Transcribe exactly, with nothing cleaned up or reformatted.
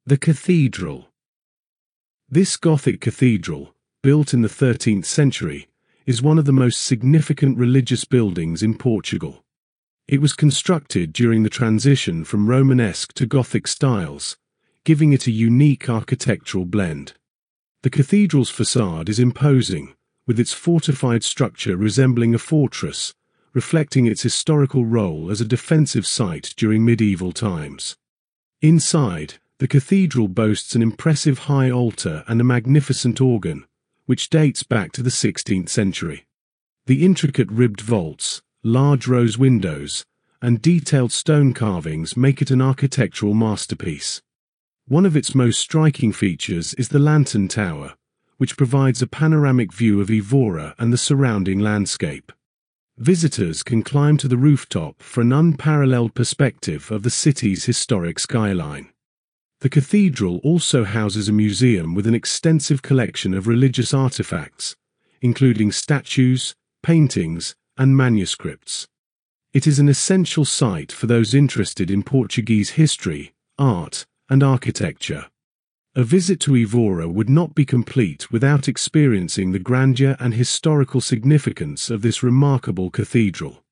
The Cathedral. This Gothic cathedral, built in the thirteenth century, is one of the most significant religious buildings in Portugal. It was constructed during the transition from Romanesque to Gothic styles, giving it a unique architectural blend. The cathedral's facade is imposing, with its fortified structure resembling a fortress, reflecting its historical role as a defensive site during medieval times. Inside, the cathedral boasts an impressive high altar and a magnificent organ, which dates back to the sixteenth century. The intricate ribbed vaults, large rose windows, and detailed stone carvings make it an architectural masterpiece. One of its most striking features is the lantern tower, which provides a panoramic view of Évora and the surrounding landscape. Visitors can climb to the rooftop for an unparalleled perspective of the city's historic skyline. The cathedral also houses a museum with an extensive collection of religious artifacts, including statues, paintings, and manuscripts. It is an essential site for those interested in Portuguese history, art, and architecture. A visit to Évora would not be complete without experiencing the grandeur and historical significance of this remarkable cathedral.